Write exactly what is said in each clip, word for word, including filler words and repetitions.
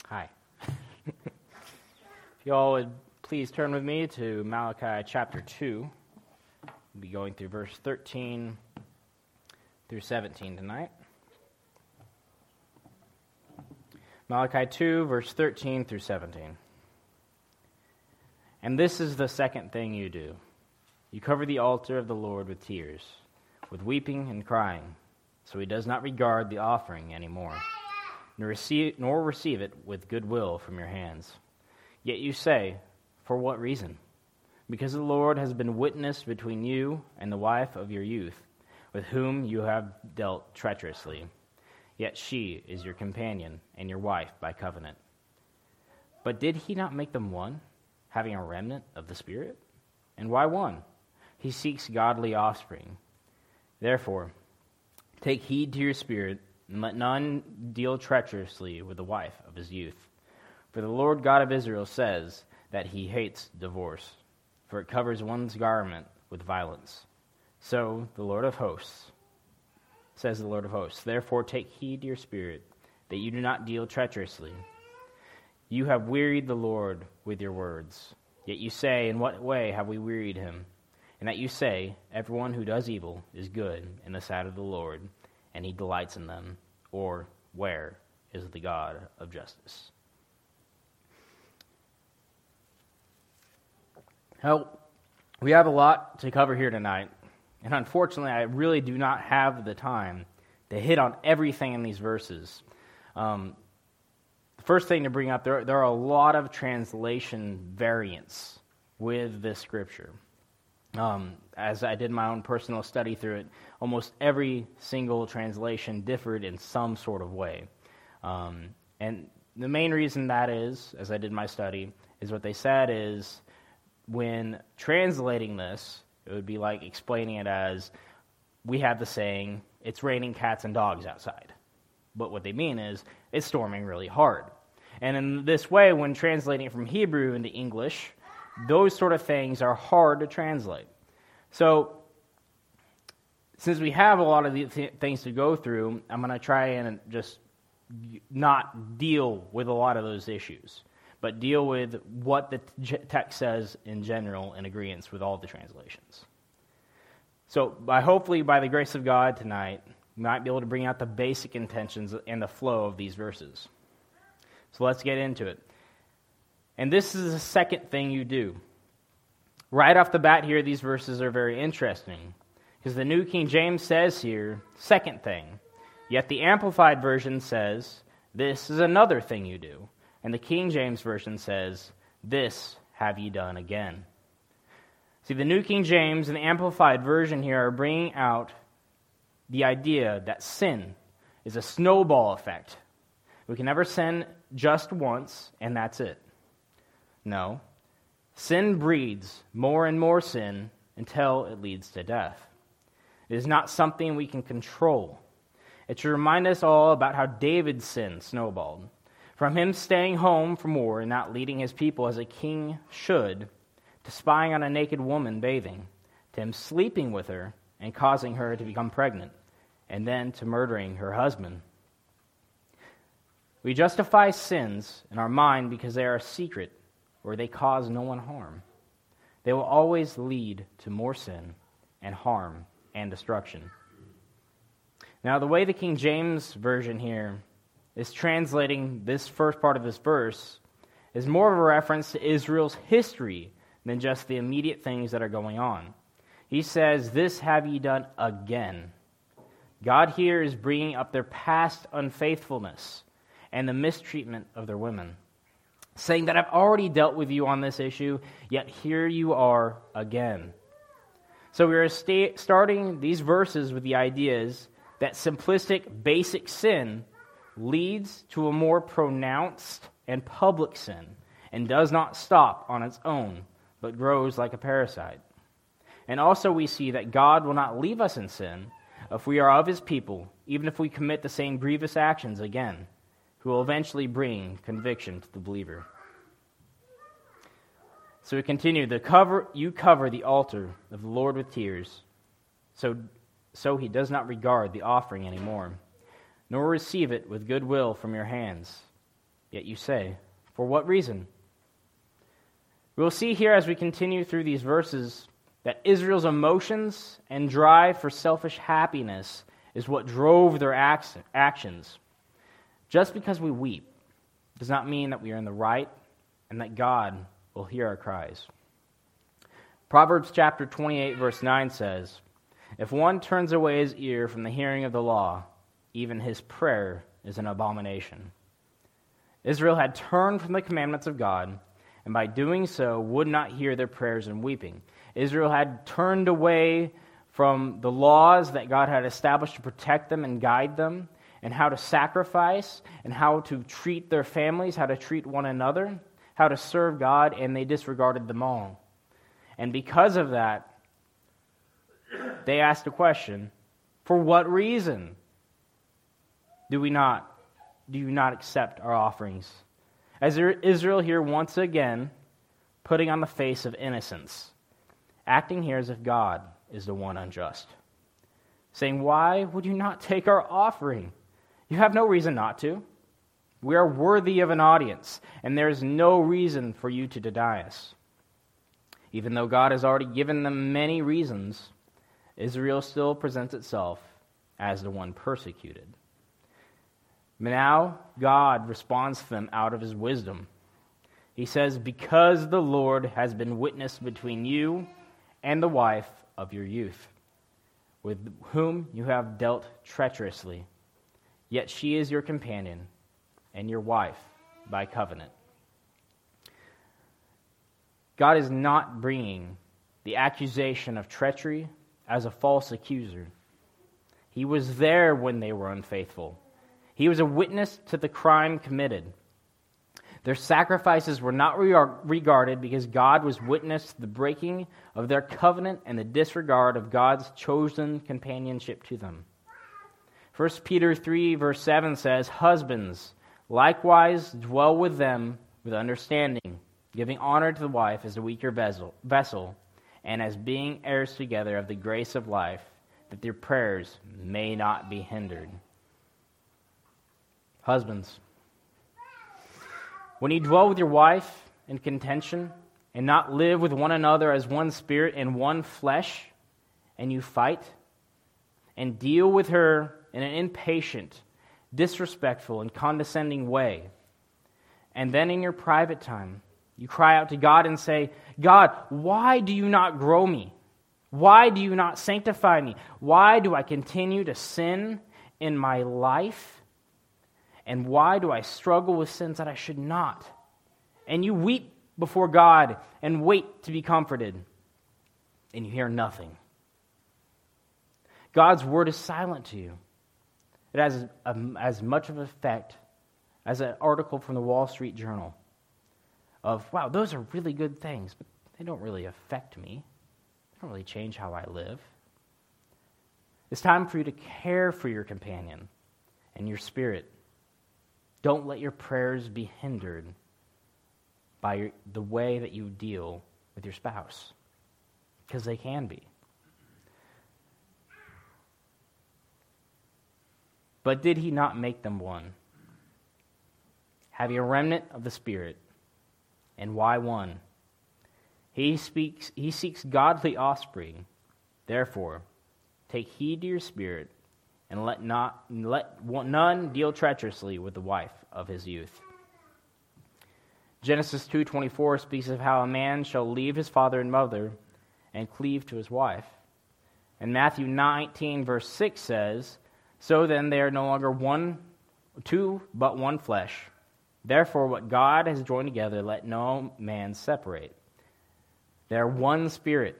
Hi. If you all would please turn with me to Malachi chapter two. We'll be going through verse thirteen through seventeen tonight. Malachi two, verse thirteen through seventeen. And this is the second thing you do. You cover the altar of the Lord with tears, with weeping and crying, so he does not regard the offering anymore, nor receive, nor receive it with goodwill from your hands. Yet you say, for what reason? Because the Lord has been witness between you and the wife of your youth, with whom you have dealt treacherously. Yet she is your companion and your wife by covenant. But did he not make them one, having a remnant of the Spirit? And why one? He seeks godly offspring. Therefore, take heed to your spirit, and let none deal treacherously with the wife of his youth. For the Lord God of Israel says that he hates divorce, for it covers one's garment with violence. So the Lord of hosts, says the Lord of hosts, therefore take heed to your spirit, that you do not deal treacherously. You have wearied the Lord with your words. Yet you say, in what way have we wearied him? And that you say, everyone who does evil is good in the sight of the Lord, and he delights in them. Or, where is the God of justice? Well, we have a lot to cover here tonight, and unfortunately, I really do not have the time to hit on everything in these verses. Um, the first thing to bring up, there, there are a lot of translation variants with this scripture. Um, as I did my own personal study through it, almost every single translation differed in some sort of way. Um, and the main reason that is, as I did my study, is what they said is when translating this, it would be like explaining it as, we have the saying, it's raining cats and dogs outside. But what they mean is, it's storming really hard. And in this way, when translating it from Hebrew into English, those sort of things are hard to translate. So, since we have a lot of these th- things to go through, I'm going to try and just not deal with a lot of those issues, but deal with what the t- text says in general in agreement with all the translations. So, by hopefully, by the grace of God tonight, we might be able to bring out the basic intentions and the flow of these verses. So let's get into it. And this is the second thing you do. Right off the bat here, these verses are very interesting, because the New King James says here, second thing. Yet the Amplified Version says, this is another thing you do. And the King James Version says, this have ye done again. See, the New King James and the Amplified Version here are bringing out the idea that sin is a snowball effect. We can never sin just once, and that's it. No. Sin breeds more and more sin until it leads to death. It is not something we can control. It should remind us all about how David's sin snowballed. From him staying home from war and not leading his people as a king should, to spying on a naked woman bathing, to him sleeping with her and causing her to become pregnant, and then to murdering her husband. We justify sins in our mind because they are a secret, or they cause no one harm. They will always lead to more sin and harm and destruction. Now, the way the King James Version here is translating this first part of this verse is more of a reference to Israel's history than just the immediate things that are going on. He says, this have ye done again. God here is bringing up their past unfaithfulness and the mistreatment of their women, saying that I've already dealt with you on this issue, yet here you are again. So we are sta- starting these verses with the ideas that simplistic, basic sin leads to a more pronounced and public sin and does not stop on its own, but grows like a parasite. And also we see that God will not leave us in sin if we are of his people, even if we commit the same grievous actions again, who will eventually bring conviction to the believer. So we continue, the cover you cover the altar of the Lord with tears, so so he does not regard the offering anymore, nor receive it with goodwill from your hands. Yet you say, for what reason? We'll see here as we continue through these verses that Israel's emotions and drive for selfish happiness is what drove their actions. Just because we weep does not mean that we are in the right and that God will hear our cries. Proverbs chapter twenty-eight, verse nine says, if one turns away his ear from the hearing of the law, even his prayer is an abomination. Israel had turned from the commandments of God, and by doing so would not hear their prayers and weeping. Israel had turned away from the laws that God had established to protect them and guide them, and how to sacrifice, and how to treat their families, how to treat one another, how to serve God, and they disregarded them all. And because of that, they asked a question, for what reason do we not, do you not accept our offerings? As Israel here once again putting on the face of innocence, acting here as if God is the one unjust, saying, why would you not take our offering? You have no reason not to. We are worthy of an audience, and there is no reason for you to deny us. Even though God has already given them many reasons, Israel still presents itself as the one persecuted. Now God responds to them out of his wisdom. He says, because the Lord has been witness between you and the wife of your youth, with whom you have dealt treacherously, yet she is your companion and your wife by covenant. God is not bringing the accusation of treachery as a false accuser. He was there when they were unfaithful. He was a witness to the crime committed. Their sacrifices were not regarded because God was witness to the breaking of their covenant and the disregard of God's chosen companionship to them. First Peter three, verse seven says, husbands, likewise dwell with them with understanding, giving honor to the wife as a weaker vessel, vessel, and as being heirs together of the grace of life, that their prayers may not be hindered. Husbands, when you dwell with your wife in contention and not live with one another as one spirit and one flesh, and you fight and deal with her in an impatient, disrespectful, and condescending way, and then in your private time, you cry out to God and say, God, why do you not grow me? Why do you not sanctify me? Why do I continue to sin in my life? And why do I struggle with sins that I should not? And you weep before God and wait to be comforted, and you hear nothing. God's word is silent to you. It has a, as much of an effect as an article from the Wall Street Journal of, wow, those are really good things, but they don't really affect me. They don't really change how I live. It's time for you to care for your companion and your spirit. Don't let your prayers be hindered by your, the way that you deal with your spouse, because they can be. But did he not make them one? Having a remnant of the Spirit. And why one? He speaks. He seeks godly offspring. Therefore, take heed to your spirit, and let not let none deal treacherously with the wife of his youth. Genesis two twenty-four speaks of how a man shall leave his father and mother and cleave to his wife. And Matthew nineteen verse six says, so then they are no longer one, two, but one flesh. Therefore, what God has joined together, let no man separate. They are one spirit.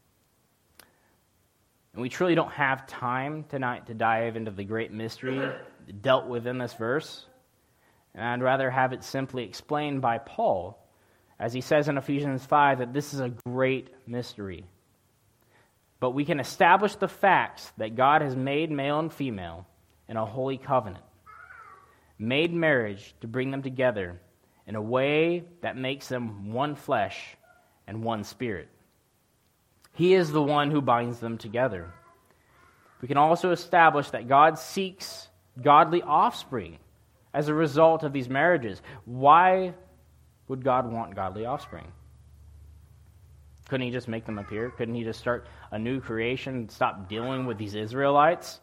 And we truly don't have time tonight to dive into the great mystery dealt with in this verse. And I'd rather have it simply explained by Paul, as he says in Ephesians five, that this is a great mystery. But we can establish the facts that God has made male and female in a holy covenant, made marriage to bring them together in a way that makes them one flesh and one spirit. He is the one who binds them together. We can also establish that God seeks godly offspring as a result of these marriages. Why would God want godly offspring? Couldn't he just make them appear? Couldn't he just start a new creation and stop dealing with these Israelites?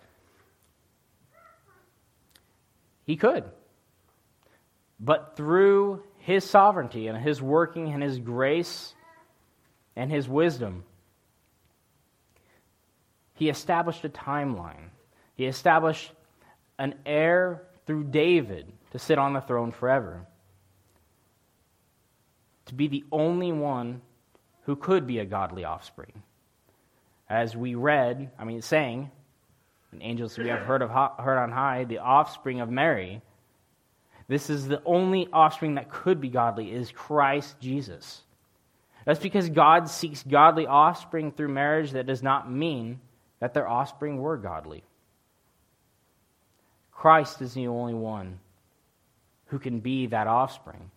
He could. But through his sovereignty and his working and his grace and his wisdom, he established a timeline. He established an heir through David to sit on the throne forever, to be the only one who could be a godly offspring. As we read, I mean, sang, and angels we have heard of heard on high, the offspring of Mary. This is the only offspring that could be godly, is Christ Jesus. That's because God seeks godly offspring through marriage. That does not mean that their offspring were godly. Christ is the only one who can be that offspring.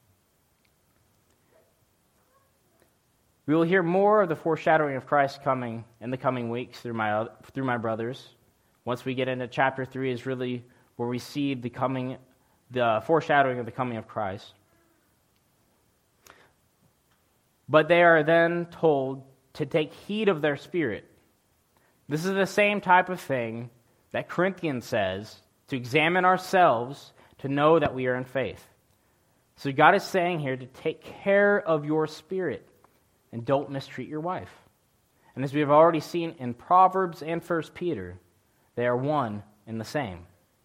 We will hear more of the foreshadowing of Christ coming in the coming weeks through my through my brothers. Once we get into chapter three is really where we see the coming, the foreshadowing of the coming of Christ. But they are then told to take heed of their spirit. This is the same type of thing that Corinthians says, to examine ourselves to know that we are in faith. So God is saying here to take care of your spirit and don't mistreat your wife. And as we have already seen in Proverbs and First Peter, they are one and the same.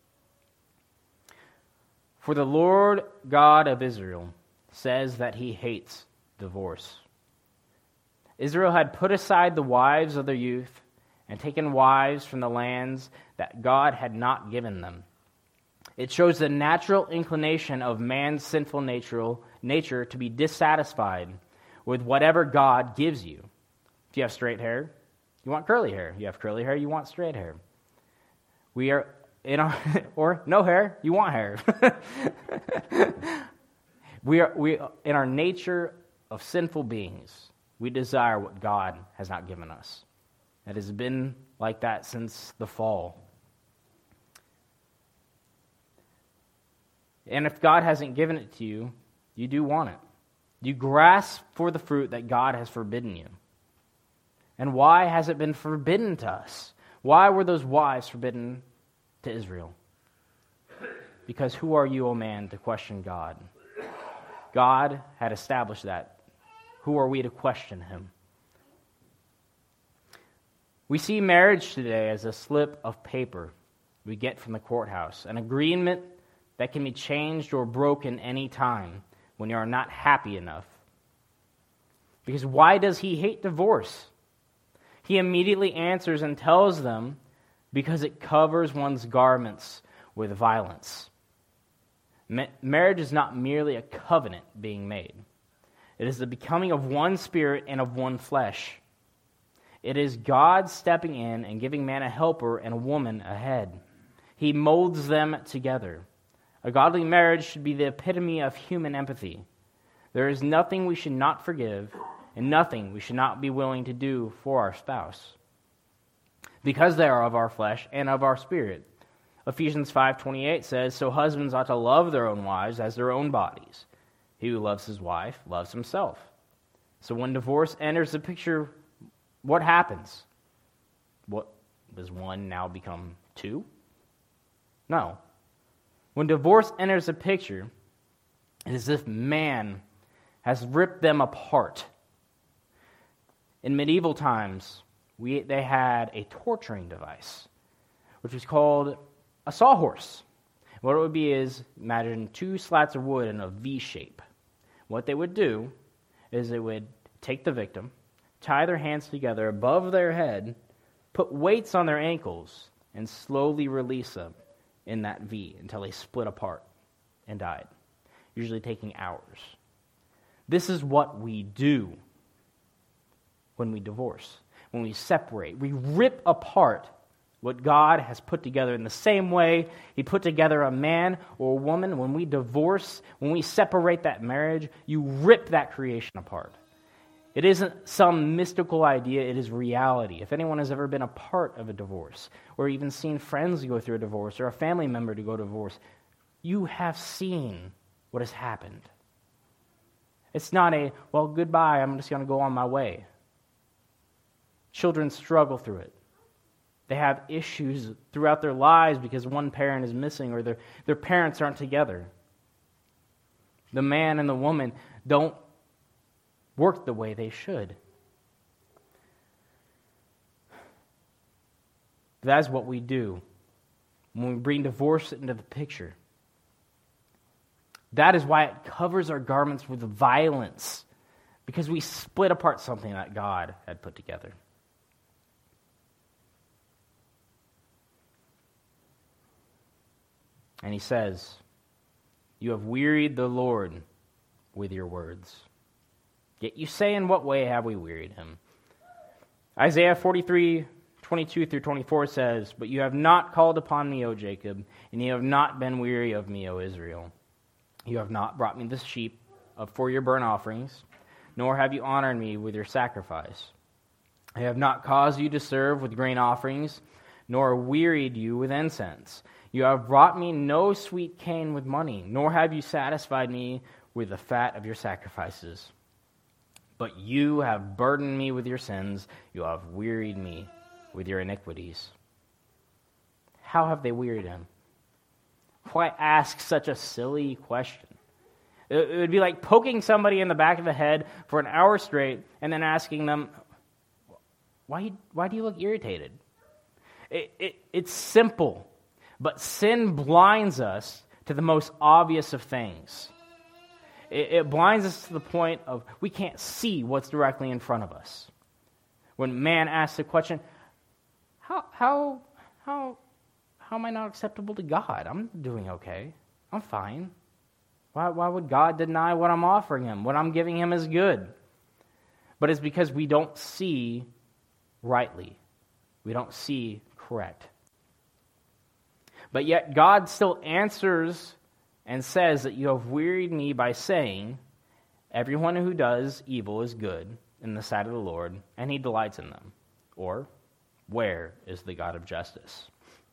For the Lord God of Israel says that he hates divorce. Israel had put aside the wives of their youth and taken wives from the lands that God had not given them. It shows the natural inclination of man's sinful nature, nature to be dissatisfied with whatever God gives you. If you have straight hair, you want curly hair. You have curly hair, you want straight hair. We are in our or no hair, you want hair. we are we in our nature of sinful beings, we desire what God has not given us. It has been like that since the fall. And if God hasn't given it to you, you do want it. You grasp for the fruit that God has forbidden you. And why has it been forbidden to us? Why were those wives forbidden to Israel? Because who are you, O man, to question God? God had established that. Who are we to question him? We see marriage today as a slip of paper we get from the courthouse, an agreement that can be changed or broken any time when you are not happy enough. Because why does he hate divorce? He immediately answers and tells them, because it covers one's garments with violence. Ma- marriage is not merely a covenant being made. It is the becoming of one spirit and of one flesh. It is God stepping in and giving man a helper and a woman a head. He molds them together. A godly marriage should be the epitome of human empathy. There is nothing we should not forgive and nothing we should not be willing to do for our spouse, because they are of our flesh and of our spirit. Ephesians five twenty-eight says, "So husbands ought to love their own wives as their own bodies. He who loves his wife loves himself." So when divorce enters the picture, what happens? What, does one now become two? No. When divorce enters the picture, it is as if man has ripped them apart. In medieval times, we they had a torturing device, which was called a sawhorse. What it would be is, imagine two slats of wood in a V shape. What they would do is they would take the victim, tie their hands together above their head, put weights on their ankles, and slowly release them in that V until they split apart and died, usually taking hours. This is what we do when we divorce, when we separate. We rip apart what God has put together in the same way he put together a man or a woman. When we divorce, when we separate that marriage, you rip that creation apart. It isn't some mystical idea, it is reality. If anyone has ever been a part of a divorce, or even seen friends go through a divorce, or a family member to go to divorce, You have seen what has happened. It's not a, well, goodbye, I'm just going to go on my way. Children struggle through it. They have issues throughout their lives because one parent is missing or their, their parents aren't together. The man and the woman don't work the way they should. That's what we do when we bring divorce into the picture. That is why it covers our garments with violence, because we split apart something that God had put together. And he says, you have wearied the Lord with your words. Yet you say, in what way have we wearied him? Isaiah forty-three, twenty-two through twenty-four says, but you have not called upon me, O Jacob, and you have not been weary of me, O Israel. You have not brought me the sheep for your burnt offerings, nor have you honored me with your sacrifice. I have not caused you to serve with grain offerings, nor wearied you with incense. You have brought me no sweet cane with money, nor have you satisfied me with the fat of your sacrifices. But you have burdened me with your sins. You have wearied me with your iniquities. How have they wearied him? Why ask such a silly question? It would be like poking somebody in the back of the head for an hour straight and then asking them, why, why do you look irritated? It, it, it's simple, but sin blinds us to the most obvious of things. It, it blinds us to the point of we can't see what's directly in front of us. When man asks the question, how, how, how, how am I not acceptable to God? I'm doing okay. I'm fine. Why, why would God deny what I'm offering him? What I'm giving him is good. But it's because we don't see rightly. We don't see correct. But yet God still answers and says that you have wearied me by saying, everyone who does evil is good in the sight of the Lord, and he delights in them. Or, where is the God of justice?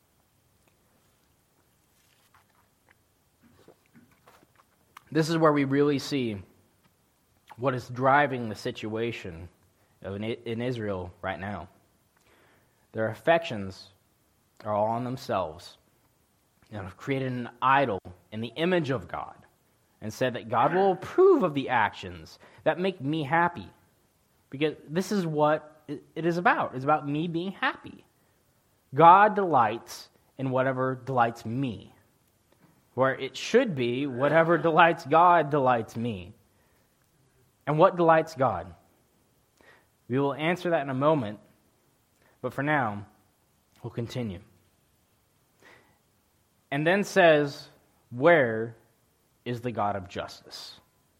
This is where we really see what is driving the situation in Israel right now. Their affections are all on themselves and have created an idol in the image of God and said that God will approve of the actions that make me happy. Because this is what it is about. It's about me being happy. God delights in whatever delights me. Where it should be, whatever delights God delights me. And what delights God? We will answer that in a moment, but for now, we'll continue. And then says, where is the God of justice?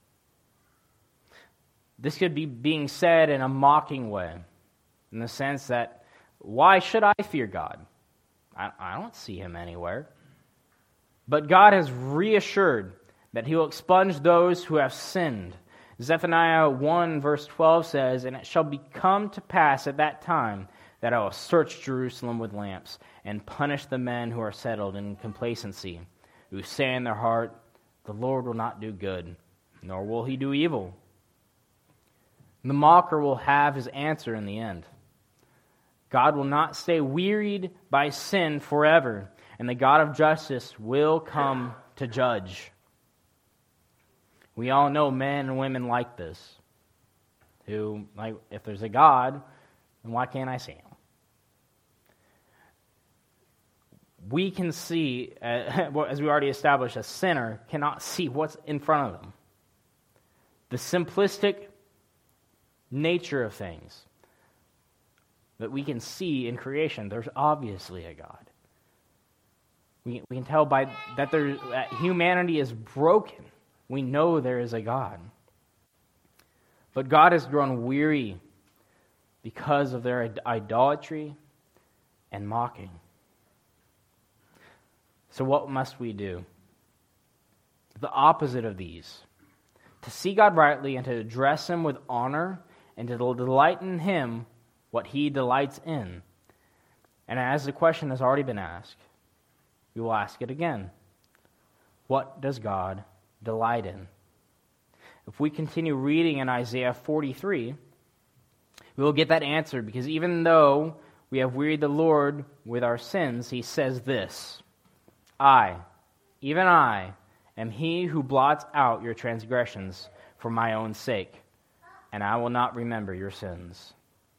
This could be being said in a mocking way, in the sense that, why should I fear God? I, I don't see him anywhere. But God has reassured that he will expunge those who have sinned. Zephaniah one verse twelve says, and it shall become to pass at that time that I will search Jerusalem with lamps and punish the men who are settled in complacency, who say in their heart, the Lord will not do good, nor will he do evil. The mocker will have his answer in the end. God will not stay wearied by sin forever, and the God of justice will come to judge. We all know men and women like this, who, like, if there's a God, then why can't I see him? We can see, uh, as we already established, a sinner cannot see what's in front of them. The simplistic nature of things that we can see in creation, there's obviously a God. We, we can tell by that, there, that humanity is broken. We know there is a God. But God has grown weary because of their idolatry and mocking. So what must we do? The opposite of these. To see God rightly and to address him with honor and to delight in him what he delights in. And as the question has already been asked, we will ask it again. What does God delight in? If we continue reading in Isaiah forty-three, we will get that answer, because even though we have wearied the Lord with our sins, he says this, I, even I, am he who blots out your transgressions for my own sake, and I will not remember your sins.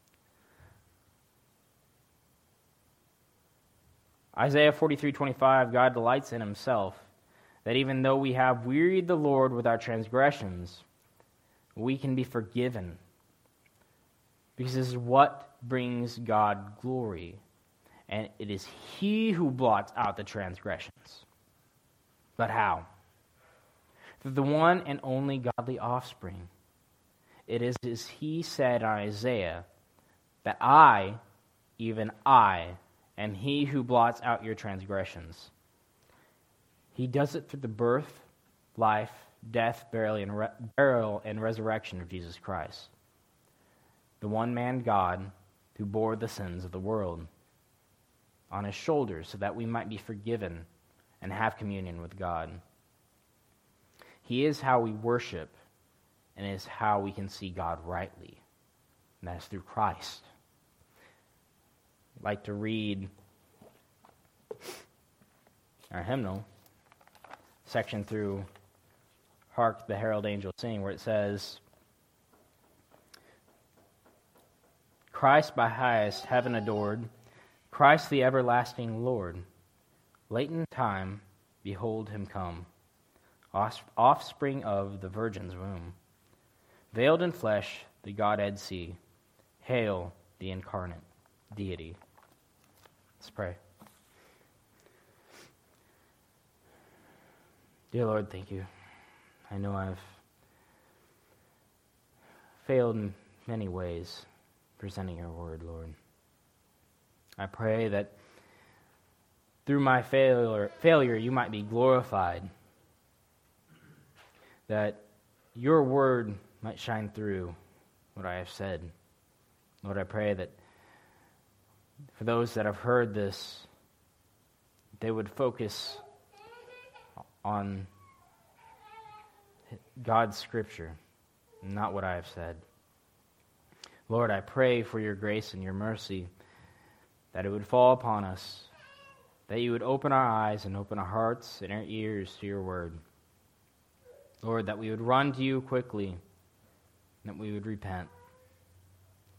Isaiah forty-three twenty-five, God delights in himself, that even though we have wearied the Lord with our transgressions, we can be forgiven. Because this is what brings God glory. And it is he who blots out the transgressions. But how? Through the one and only godly offspring. It is as he said in Isaiah, that I, even I, am he who blots out your transgressions. He does it through the birth, life, death, burial, and, re- burial, and resurrection of Jesus Christ, the one-man God who bore the sins of the world on his shoulders so that we might be forgiven and have communion with God. He is how we worship, and is how we can see God rightly, and that is through Christ. I'd like to read our hymnal section through Hark the Herald Angels Sing, where it says, Christ by highest heaven adored, Christ the everlasting Lord, late in time, behold him come, offspring of the Virgin's womb, veiled in flesh, the Godhead see, hail the incarnate deity. Let's pray. Dear Lord, thank you. I know I've failed in many ways presenting your word, Lord. I pray that through my failure, failure you might be glorified, that your word might shine through what I have said. Lord, I pray that for those that have heard this, they would focus on God's scripture, not what I have said. Lord, I pray for your grace and your mercy, that it would fall upon us, that you would open our eyes and open our hearts and our ears to your word. Lord, that we would run to you quickly, and that we would repent.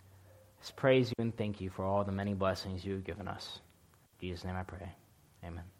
Let's praise you and thank you for all the many blessings you have given us. In Jesus' name I pray. Amen.